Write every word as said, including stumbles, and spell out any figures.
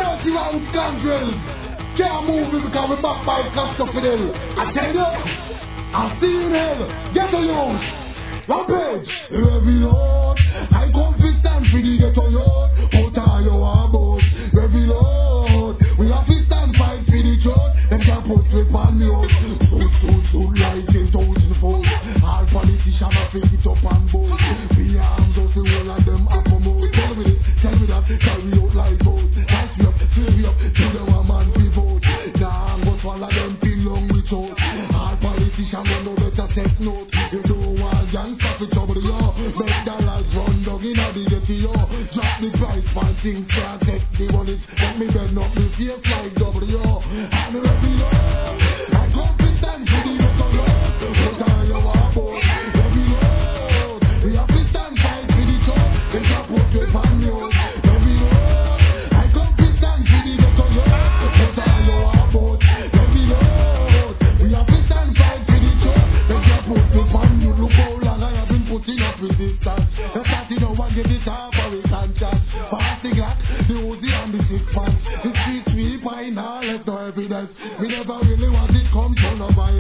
dirty round scoundrels. Can't move it because we're back by Costa Fidel. I tell you, I'll see you in hell. Get a youth. Rampage. Every Lord, I come to stand for the ghetto youth. Put all your about. Every Lord, we have to stand fight for the truth. Them can't put whip on me out. Suit, suit, suit, like ten thousand folks. All politicians are pick it up and boat. We arms us, the whole of them up for more. Tell me this, tell me that, carry out like boats. Nice me up, fill me up, till them a man be vote. Nah, but swallow them pin long with out. All politicians don't know better take note. You don't want gangsta for trouble, yo. Make dollars run dog in a the ghetto, yo. Drop the price, find things can't take the money. Let me bend up, me face like double, yo. I'm ready, yo. I come to stand for the ghetto, yo. Put on your warboard. Every road, we have to stand fight for the truth. They can't put your pan, yo. Every road, I come to stand for the ghetto, yo. Put on your warboard. Every road, we have to stand fight for the truth. They can't put your pan, you. Look how long I have been putting up resistance. The starting no one get it half of it and chance. Pass the glass, the Uzi and the six pants. The street sweep, I now left no evidence. We never really want it come to no violence.